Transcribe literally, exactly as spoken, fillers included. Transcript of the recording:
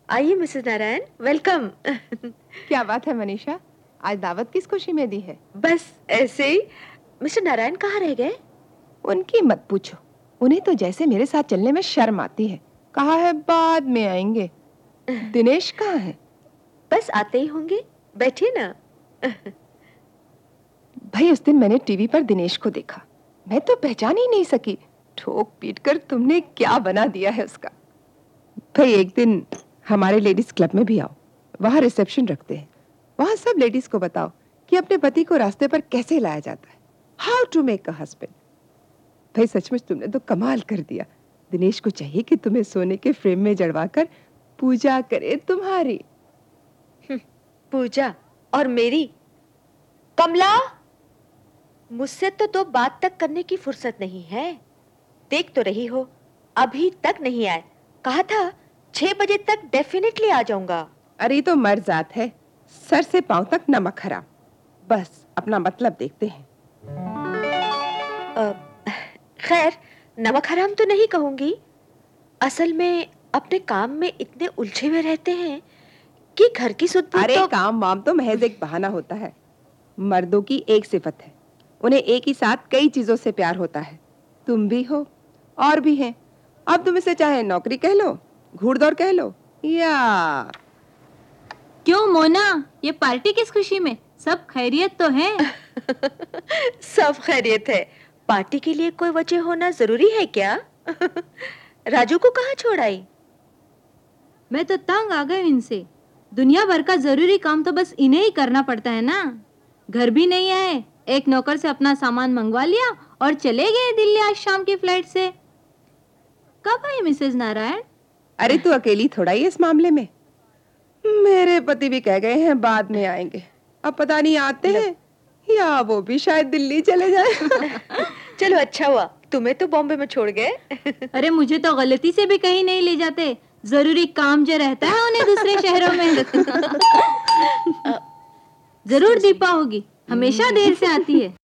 आइए Mrs Narayan, welcome. क्या बात है मनीषा, आज दावत किस खुशी में दी है? बस ऐसे ही। मिस्टर नारायण कहाँ रह गए? उनकी मत पूछो, उन्हें तो जैसे मेरे साथ चलने में शर्म आती है। कहा है बाद में आएंगे। दिनेश कहाँ है? बस आते ही होंगे, बैठिए ना। भाई उस दिन मैंने टीवी पर दिनेश को देखा, मैं तो पहचान ही नहीं सकी। ठोक पीट कर तुमने क्या बना दिया है उसका। भाई एक दिन हमारे लेडीज क्लब में भी आओ, वहां रिसेप्शन रखते हैं। वहां सब लेडीज को बताओ कि अपने पति को रास्ते पर कैसे लाया जाता है, how to make a husband. भाई सचमुच तुमने तो कमाल कर दिया। दिनेश को चाहिए कि तुम्हें सोने के फ्रेम में जड़वाकर पूजा करे तुम्हारी। पूजा और मेरी? कमला, मुझसे तो दो बात तक करने की फुर्सत नहीं है। देख तो रही हो, अभी तक नहीं आए। कहा था छह बजे तक डेफिनेटली आ जाऊंगा। अरे तो मर्जात है, सर से पांव तक नमक हराम। बस अपना मतलब देखते हैं। खैर, नमक हराम तो नहीं कहूंगी। असल में अपने काम में इतने उलझे हुए रहते हैं कि घर की सुध बुध अरे तो... काम वाम तो महज एक बहाना होता है। मर्दों की एक सिफत है, उन्हें एक ही साथ कई चीजों से प्यार होता है। तुम भी हो और भी हैं। अब तुम इसे चाहे नौकरी कह लो, घूड़दौड़ कह लो, या... क्यों मोना, ये पार्टी किस खुशी में? सब खैरियत तो है? सब खैरियत है। पार्टी के लिए कोई वजह होना जरूरी है क्या? राजू को कहाँ छोड़ आई? मैं तो तंग आ गई इनसे। दुनिया भर का जरूरी काम तो बस इन्हें ही करना पड़ता है ना। घर भी नहीं आए, एक नौकर से अपना सामान मंगवा लिया और चले गए दिल्ली आज शाम की फ्लाइट से। कब आई मिसेस नारायण? अरे तू अकेली थोड़ा ही इस मामले में। मेरे पति भी कह गए हैं बाद में आएंगे। अब पता नहीं आते हैं या वो भी शायद दिल्ली चले जाए। चलो अच्छा हुआ, तुम्हें तो बॉम्बे में छोड़ गए। अरे मुझे तो गलती से भी कहीं नहीं ले जाते। जरूरी काम जो रहता है उन्हें दूसरे शहरों में। जरूर दीपा होगी, हमेशा देर से आती है।